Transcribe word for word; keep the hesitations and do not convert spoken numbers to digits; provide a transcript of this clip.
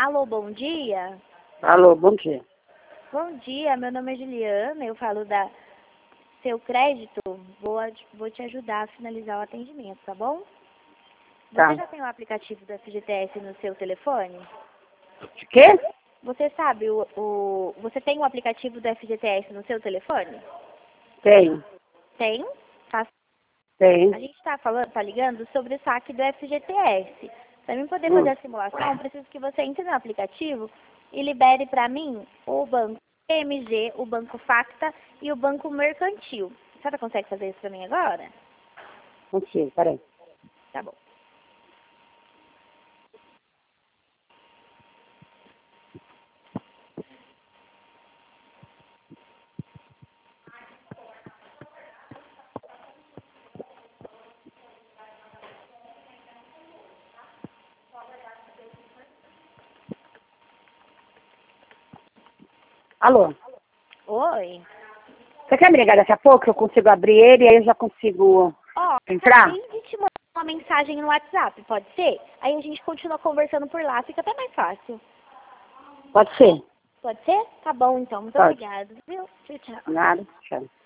Alô, bom dia? Alô, bom dia. Bom dia, meu nome é Juliana, eu falo da Seu Crédito. Vou, ad- vou te ajudar a finalizar o atendimento, tá bom? Tá. Você já tem o aplicativo do F G T S no seu telefone? De quê? Você sabe, o, o, você tem o aplicativo do F G T S no seu telefone? Tem. Tem? Tá. Tem. A gente está falando, tá ligando sobre o saque do F G T S. Para mim poder fazer Hum. a simulação, preciso que você entre no aplicativo e libere para mim o banco P M G, o banco Facta e o banco Mercantil. A senhora consegue fazer isso para mim agora? Consigo, peraí. Tá bom. Alô, Oi. você quer me ligar daqui a pouco? Eu consigo abrir ele e aí eu já consigo Ó, entrar? acabei de te mandar uma mensagem no WhatsApp, pode ser? Aí a gente continua conversando por lá, fica até mais fácil. Pode ser? Pode ser? Tá bom então, muito Pode. obrigada. Viu? Tchau, tchau. Nada, tchau.